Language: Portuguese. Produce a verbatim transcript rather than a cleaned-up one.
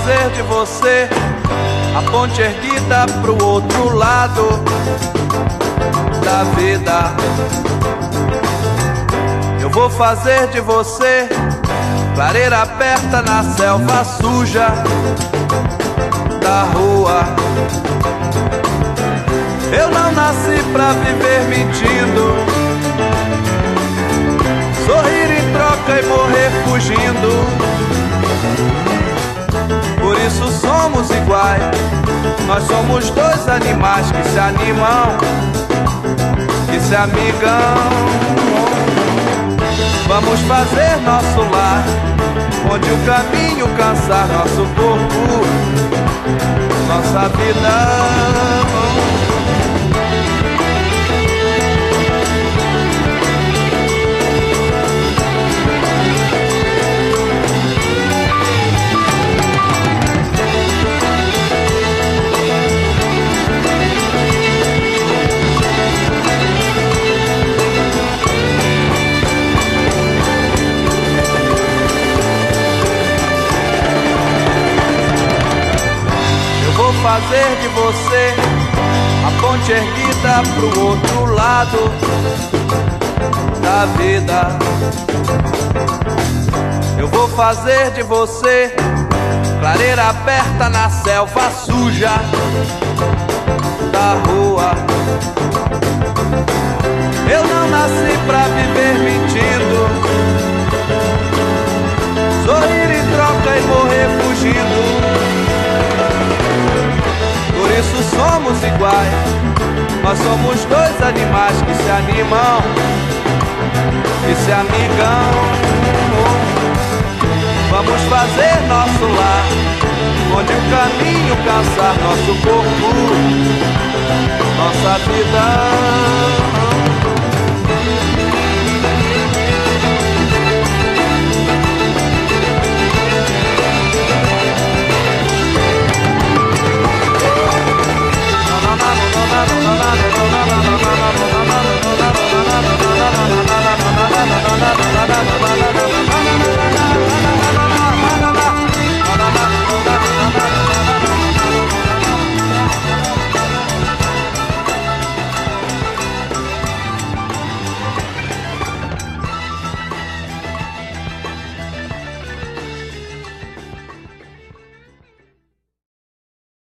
fazer de você a ponte erguida pro outro lado da vida. Eu vou fazer de você clareira aberta na selva suja da rua. Eu não nasci pra viver mentindo, sorrir em troca e morrer fugindo. Por isso somos iguais, nós somos dois animais que se animam, que se amigam. Vamos fazer nosso lar, onde o caminho cansar nosso corpo, nossa vida. Vou fazer de você a ponte erguida pro outro lado da vida. Eu vou fazer de você clareira aberta na selva suja da rua. Eu não nasci pra viver mentindo, sorrir em troca e morrer fugindo. Por isso somos iguais, nós somos dois animais que se animam, que se amigam. Vamos fazer nosso lar, onde o caminho cansar nosso corpo, nossa vida.